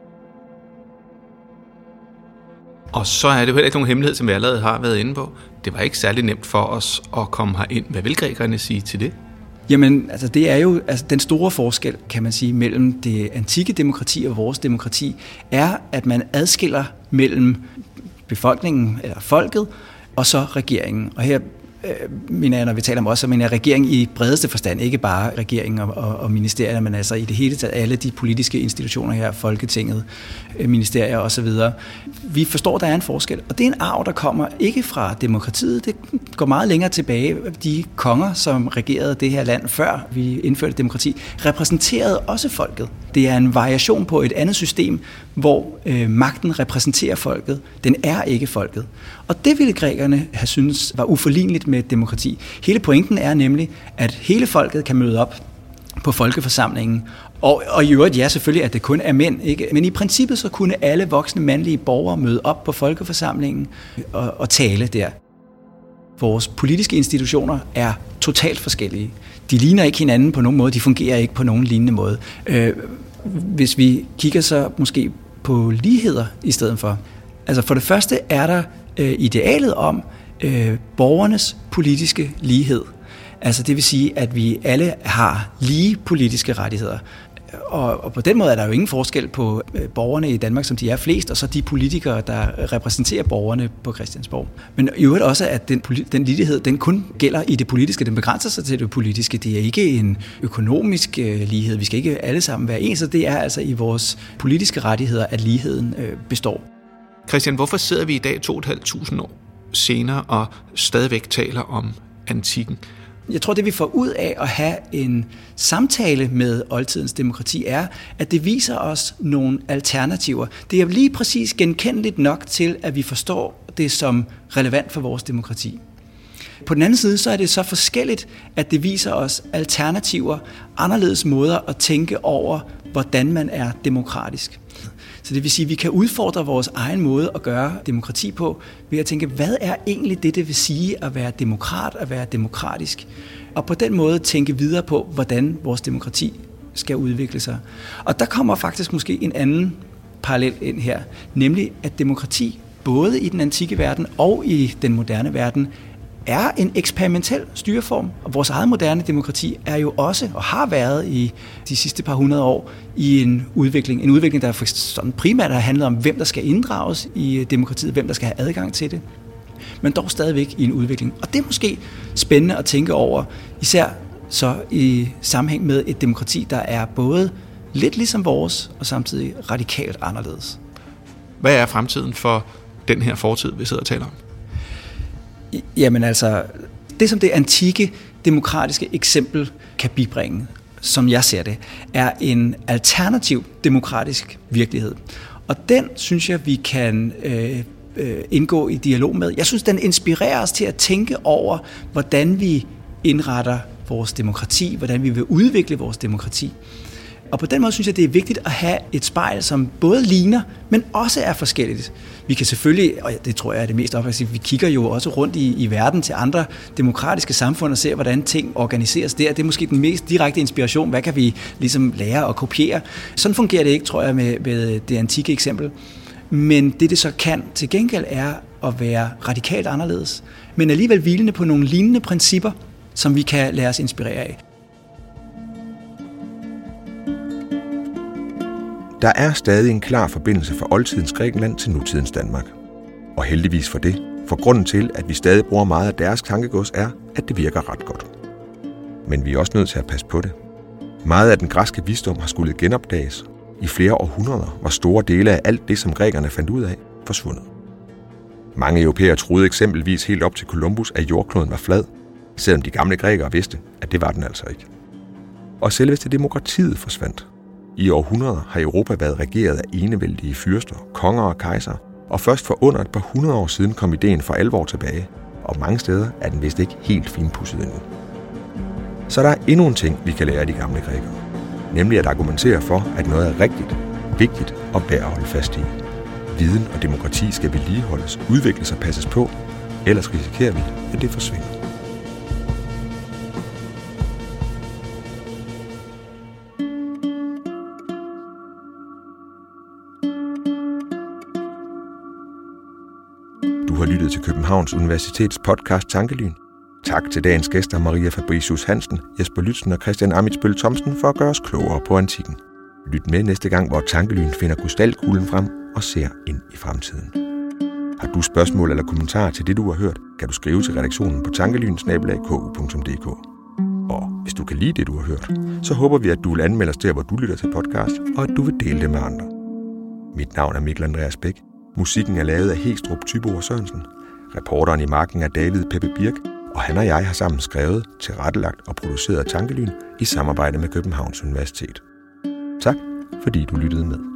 Og så er det jo heller ikke nogen hemmelighed, som vi allerede har været inde på. Det var ikke særlig nemt for os at komme herind. Hvad vil grækerne sige til det? Jamen, altså det er jo altså den store forskel, kan man sige, mellem det antikke demokrati og vores demokrati, er, at man adskiller mellem befolkningen eller folket og så regeringen. Og her øh, mener jeg, når vi taler om os, så mener jeg regeringen i bredeste forstand, ikke bare regeringen og, og, og ministerier, men altså i det hele taget alle de politiske institutioner her, Folketinget, ministerier osv. Vi forstår, at der er en forskel, og det er en arv, der kommer ikke fra demokratiet, det går meget længere tilbage. De konger, som regerede det her land før vi indførte demokrati, repræsenterede også folket. Det er en variation på et andet system, hvor øh, magten repræsenterer folket. Den er ikke folket. Og det ville grækerne have syntes var uforligneligt med demokrati. Hele pointen er nemlig, at hele folket kan møde op på folkeforsamlingen. Og, og i øvrigt, ja, selvfølgelig, at det kun er mænd, ikke? Men i princippet så kunne alle voksne mandlige borgere møde op på folkeforsamlingen og, og tale der. Vores politiske institutioner er totalt forskellige. De ligner ikke hinanden på nogen måde, de fungerer ikke på nogen lignende måde. Øh, hvis vi kigger så måske på ligheder i stedet for. Altså for det første er der øh, idealet om øh, borgernes politiske lighed. Altså det vil sige, at vi alle har lige politiske rettigheder. Og, og på den måde er der jo ingen forskel på borgerne i Danmark, som de er flest, og så de politikere, der repræsenterer borgerne på Christiansborg. Men i øvrigt også, at den, den lighed, den kun gælder i det politiske, den begrænser sig til det politiske. Det er ikke en økonomisk øh, lighed. Vi skal ikke alle sammen være ens, så det er altså i vores politiske rettigheder, at ligheden øh, består. Christian, hvorfor sidder vi i dag to tusind fem hundrede år senere og stadigvæk taler om antikken? Jeg tror, det vi får ud af at have en samtale med oldtidens demokrati er, at det viser os nogle alternativer. Det er lige præcis genkendeligt nok til, at vi forstår det som relevant for vores demokrati. På den anden side, så er det så forskelligt, at det viser os alternativer, anderledes måder at tænke over hvordan man er demokratisk. Så det vil sige, at vi kan udfordre vores egen måde at gøre demokrati på, ved at tænke, hvad er egentlig det, det vil sige at være demokrat, at være demokratisk? Og på den måde tænke videre på, hvordan vores demokrati skal udvikle sig. Og der kommer faktisk måske en anden parallel ind her, nemlig at demokrati, både i den antikke verden og i den moderne verden, er en eksperimentel styreform. Og vores eget moderne demokrati er jo også, og har været i de sidste par hundrede år, i en udvikling. En udvikling, der sådan primært har handlet om, hvem der skal inddrages i demokratiet, hvem der skal have adgang til det. Men dog stadigvæk i en udvikling. Og det er måske spændende at tænke over, især så i sammenhæng med et demokrati, der er både lidt ligesom vores, og samtidig radikalt anderledes. Hvad er fremtiden for den her fortid, vi sidder og taler om? Jamen altså, det som det antikke demokratiske eksempel kan bibringe, som jeg ser det, er en alternativ demokratisk virkelighed. Og den synes jeg, vi kan øh, øh, indgå i dialog med. Jeg synes, den inspirerer os til at tænke over, hvordan vi indretter vores demokrati, hvordan vi vil udvikle vores demokrati. Og på den måde synes jeg, det er vigtigt at have et spejl, som både ligner, men også er forskelligt. Vi kan selvfølgelig, og det tror jeg er det mest oplagte, vi kigger jo også rundt i, i verden til andre demokratiske samfund og ser, hvordan ting organiseres der. Det er måske den mest direkte inspiration. Hvad kan vi ligesom lære og kopiere? Sådan fungerer det ikke, tror jeg, med, med det antikke eksempel. Men det, det så kan til gengæld, er at være radikalt anderledes, men alligevel hvilende på nogle lignende principper, som vi kan lade os inspirere af. Der er stadig en klar forbindelse fra oldtidens Grækenland til nutidens Danmark. Og heldigvis for det, for grunden til, at vi stadig bruger meget af deres tankegods, er, at det virker ret godt. Men vi er også nødt til at passe på det. Meget af den græske visdom har skulle genopdages. I flere århundreder var store dele af alt det, som grækerne fandt ud af, forsvundet. Mange europæere troede eksempelvis helt op til Columbus, at jordkloden var flad, selvom de gamle grækere vidste, at det var den altså ikke. Og selveste demokratiet forsvandt. I århundreder har Europa været regeret af enevældige fyrster, konger og kejsere, og først for under et par hundrede år siden kom ideen for alvor tilbage, og mange steder er den vist ikke helt finpudset endnu. Så der er endnu en ting, vi kan lære af de gamle grækere, nemlig at argumentere for, at noget er rigtigt, vigtigt og værd at holde fast i. Viden og demokrati skal vedligeholdes, udvikles og passes på, ellers risikerer vi, at det forsvinder. Du har lyttet til Københavns Universitets podcast Tankelyn. Tak til dagens gæster Maria Fabricius Hansen, Jesper Lützen og Christian Amitsbøl Thomsen for at gøre os klogere på antikken. Lyt med næste gang, hvor Tankelyn finder krystalkuglen frem og ser ind i fremtiden. Har du spørgsmål eller kommentarer til det, du har hørt, kan du skrive til redaktionen på tankelyn snabel-a k u punktum d k. Og hvis du kan lide det, du har hørt, så håber vi, at du vil anmelde os der, hvor du lytter til podcast, og at du vil dele det med andre. Mit navn er Mikkel Andreas Bæk. Musikken er lavet af Hestrup Thybo Sørensen. Reporteren i marken er David Peppe Birk, og han og jeg har sammen skrevet, tilrettelagt og produceret Tankelyn i samarbejde med Københavns Universitet. Tak, fordi du lyttede med.